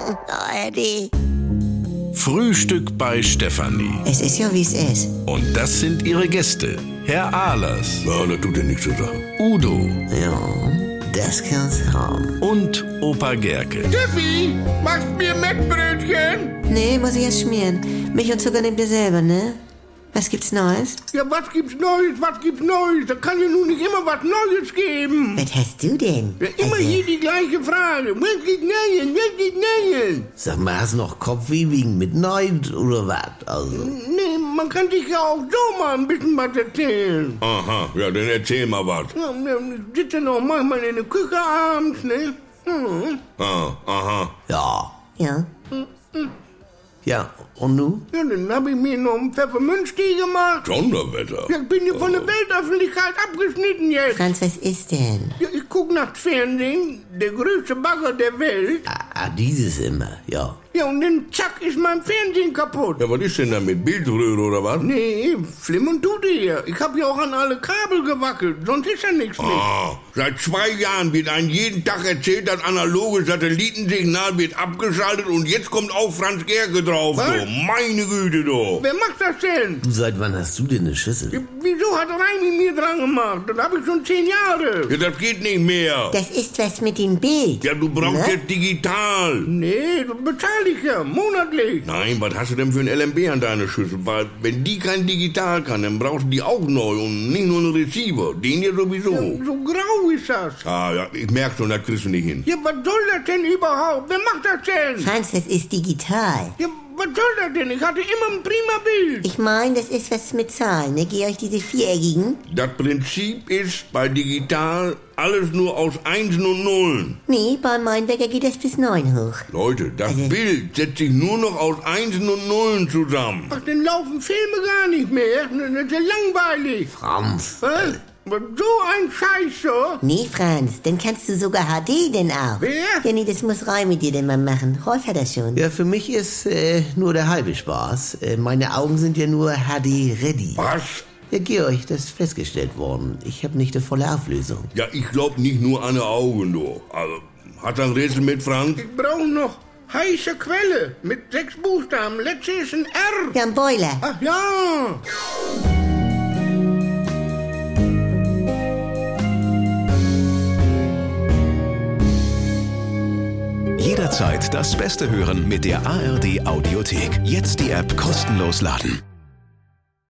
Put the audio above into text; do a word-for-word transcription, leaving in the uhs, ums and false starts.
A R D. Frühstück bei Stefanie. Es ist ja, wie es ist. Und das sind ihre Gäste. Herr Ahlers. Ja, das tut ja nichts zu sagen. Udo. Ja, das kann's haben. Und Opa Gerke. Steffi, machst mir Mettbrötchen? Nee, muss ich erst schmieren. Milch und Zucker nehmt ihr selber, ne? Was gibt's Neues? Ja, was gibt's Neues, was gibt's Neues? Da kann ja nun nicht immer was Neues geben. Was hast du denn? Ja, immer Also- hier die gleiche Frage. Was gibt Neues, was gibt Neues? Sag mal, hast du noch Kopfweh wegen Midnight oder was? Also, Nee, man kann sich ja auch so mal ein bisschen was erzählen. Aha, ja, dann erzähl mal was. Ja, ich sitze noch manchmal in der Küche abends, ne? Hm. Ah, aha. ja. Ja. Ja, und nu? Ja, dann habe ich mir noch einen Pfefferminztee gemacht. Sonderwetter. Ja, ich bin hier von der Weltöffentlichkeit abgeschnitten jetzt. Franz, was ist denn? Ja, ich guck nachts Fernsehen, der größte Bagger der Welt. Ah, ah, dieses immer, ja. Ja, und dann zack ist mein Fernsehen kaputt. Ja, was ist denn da mit Bildröhre oder was? Nee, Flim und Tutti hier. Ich hab ja auch an alle Kabel gewackelt, sonst ist ja nichts mehr. Ah, seit zwei Jahren wird einem jeden Tag erzählt, das analoge Satellitensignal wird abgeschaltet und jetzt kommt auch Franz Gerke drauf. Was? So. Meine Güte, doch. Wer macht das denn? Du, seit wann hast du denn eine Schüssel? Ja, wieso hat Reimi mir dran gemacht? Das hab ich schon zehn Jahre. Ja, das geht nicht mehr. Das ist was mit dem Bild. Ja, du brauchst Ne? jetzt digital. Nee, das bezahle ich ja, monatlich. Nein, was hast du denn für ein L M B an deiner Schüssel? Weil, wenn die kein Digital kann, dann brauchst du die auch neu und nicht nur einen Receiver. Den hier sowieso. Ja, so grau ist das. Ah, ja, ich merk schon, das kriegst du nicht hin. Ja, was soll das denn überhaupt? Wer macht das denn? Franz, das ist digital. Ja, was soll das denn? Ich hatte immer ein prima Bild. Ich meine, das ist was mit Zahlen, ne? Geh euch diese viereckigen. Das Prinzip ist bei digital alles nur aus Einsen und Nullen. Nee, bei meinem Wecker geht das bis neun hoch. Leute, das Also- Bild setzt sich nur noch aus Einsen und Nullen zusammen. Ach, dann laufen Filme gar nicht mehr. Das ist ja langweilig. Franz. Was? So ein Scheiß so? Nee, Franz, dann kannst du sogar H D denn auch. Wer? Ja, nee, das muss Rai mit dir denn mal machen. Rolf hat das schon. Ja, für mich ist äh, nur der halbe Spaß. Äh, meine Augen sind ja nur H D-ready. Was? Ja, Georg, das ist festgestellt worden. Ich habe nicht die volle Auflösung. Ja, ich glaub nicht nur an die Augen, du. Also, hat er ein Rätsel mit, Frank? Ich brauche noch heiße Quelle mit sechs Buchstaben. Letzte ist ein R. Ja, ein Boiler. Ach ja. Jederzeit das Beste hören mit der A R D Audiothek. Jetzt die App kostenlos laden.